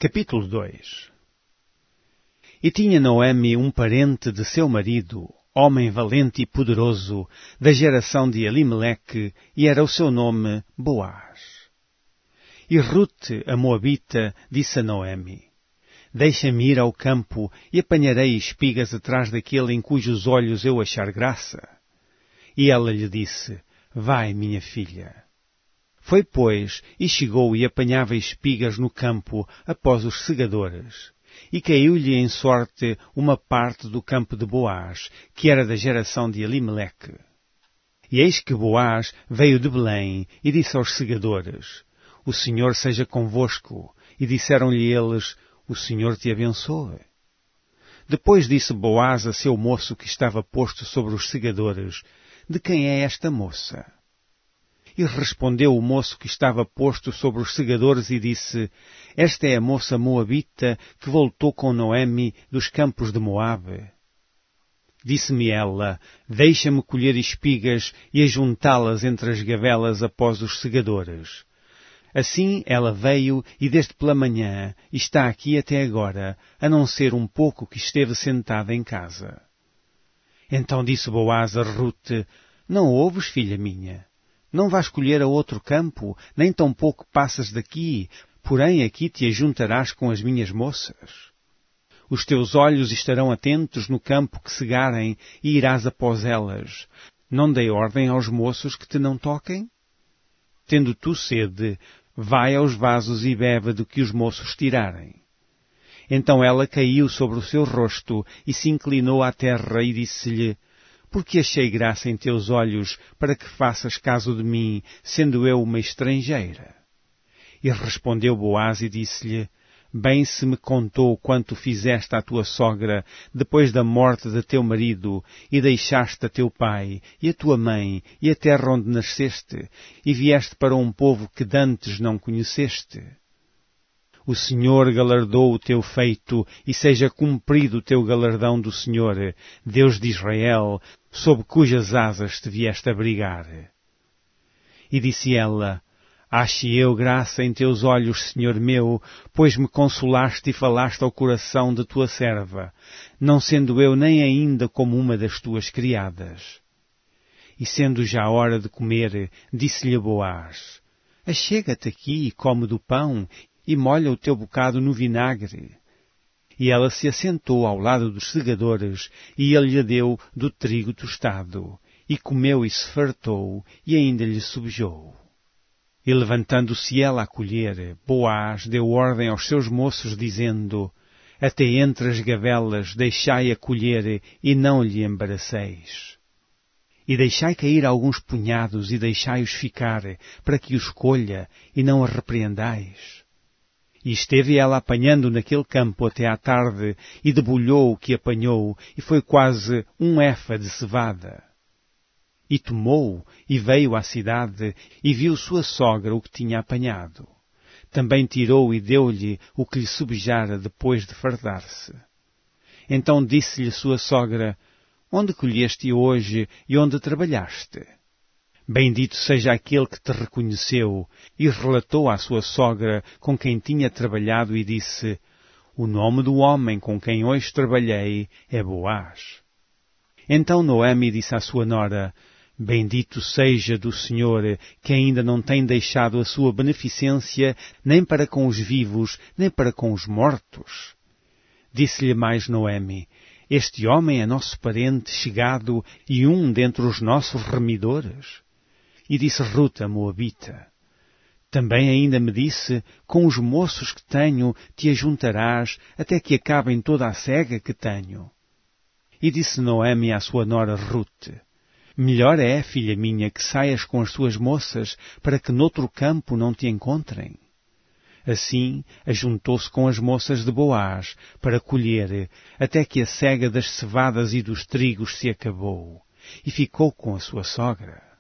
Capítulo 2. E tinha Noemi um parente de seu marido, homem valente e poderoso, da geração de Elimeleque, e era o seu nome Boaz. E Rute, a Moabita, disse a Noemi: Deixa-me ir ao campo e apanharei espigas atrás daquele em cujos olhos eu achar graça. E ela lhe disse: Vai, minha filha. Foi, pois, e chegou e apanhava espigas no campo após os segadores. E caiu-lhe em sorte uma parte do campo de Boaz, que era da geração de Elimeleque. E eis que Boaz veio de Belém e disse aos segadores: O Senhor seja convosco. E disseram-lhe eles: O Senhor te abençoe. Depois disse Boaz a seu moço que estava posto sobre os segadores: De quem é esta moça? E respondeu o moço que estava posto sobre os segadores e disse: Esta é a moça moabita que voltou com Noemi dos campos de Moabe. Disse-me ela: Deixa-me colher espigas e ajuntá-las entre as gavelas após os segadores. Assim ela veio e desde pela manhã está aqui até agora, a não ser um pouco que esteve sentada em casa. Então disse Boaz a Rute: Não ouves, filha minha? Não vais colher a outro campo, nem tampouco passas daqui, porém aqui te ajuntarás com as minhas moças. Os teus olhos estarão atentos no campo que segarem, e irás após elas. Não dei ordem aos moços que te não toquem? Tendo tu sede, vai aos vasos e bebe do que os moços tirarem. Então ela caiu sobre o seu rosto e se inclinou à terra e disse-lhe: Porque achei graça em teus olhos para que faças caso de mim, sendo eu uma estrangeira? E respondeu Boaz e disse-lhe: Bem se me contou quanto fizeste à tua sogra, depois da morte de teu marido, e deixaste a teu pai, e a tua mãe, e a terra onde nasceste, e vieste para um povo que dantes não conheceste. O Senhor galardou o teu feito, e seja cumprido o teu galardão do Senhor, Deus de Israel, sob cujas asas te vieste abrigar. E disse ela: Ache eu graça em teus olhos, Senhor meu, pois me consolaste e falaste ao coração de tua serva, não sendo eu nem ainda como uma das tuas criadas. E sendo já hora de comer, disse-lhe Boaz: Achega-te aqui e come do pão, e molha o teu bocado no vinagre. E ela se assentou ao lado dos segadores, e ele lhe deu do trigo tostado, e comeu e se fartou, e ainda lhe subjou. E levantando-se ela a colher, Boaz deu ordem aos seus moços, dizendo: Até entre as gavelas deixai-a colher, e não lhe embaraceis. E deixai cair alguns punhados, e deixai-os ficar, para que os colha, e não a repreendais. E esteve ela apanhando naquele campo até à tarde, e debulhou o que apanhou, e foi quase um éfa de cevada. E tomou, e veio à cidade, e viu sua sogra o que tinha apanhado. Também tirou e deu-lhe o que lhe subjara depois de fardar-se. Então disse-lhe sua sogra: Onde colheste hoje e onde trabalhaste? Bendito seja aquele que te reconheceu. E relatou à sua sogra com quem tinha trabalhado e disse: O nome do homem com quem hoje trabalhei é Boaz. Então Noemi disse à sua nora: Bendito seja do Senhor, que ainda não tem deixado a sua beneficência nem para com os vivos, nem para com os mortos. Disse-lhe mais Noemi: Este homem é nosso parente chegado e um dentre os nossos remidores. E disse Rute a Moabita: Também ainda me disse: Com os moços que tenho te ajuntarás, até que acabem toda a cega que tenho. E disse Noemi à sua nora Rute: Melhor é, filha minha, que saias com as tuas moças, para que noutro campo não te encontrem. Assim, ajuntou-se com as moças de Boaz, para colher, até que a cega das cevadas e dos trigos se acabou, e ficou com a sua sogra.